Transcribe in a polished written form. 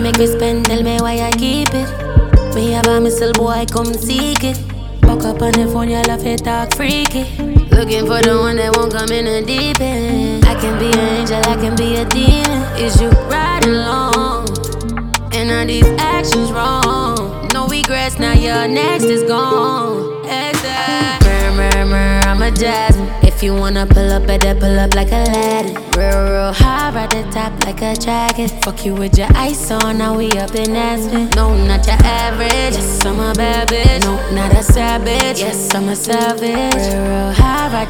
make me spend, tell me why I keep it. Me have a missile boy, come seek it. Fuck up on the phone, you love it, talk freaky. Looking for the one that won't come in the deep end. I can be an angel, I can be a demon. Is you riding along? And are these actions wrong? No regrets, now your next is gone. Murmur, I'm a Jasmine. If you wanna pull up, better pull up like Aladdin. Real high, right the top like a dragon. Fuck you with your ice on, now we up in Aspen. No, not your average. Yes, I'm a bad bitch. No, not a savage. Yes, I'm a savage. Real high, right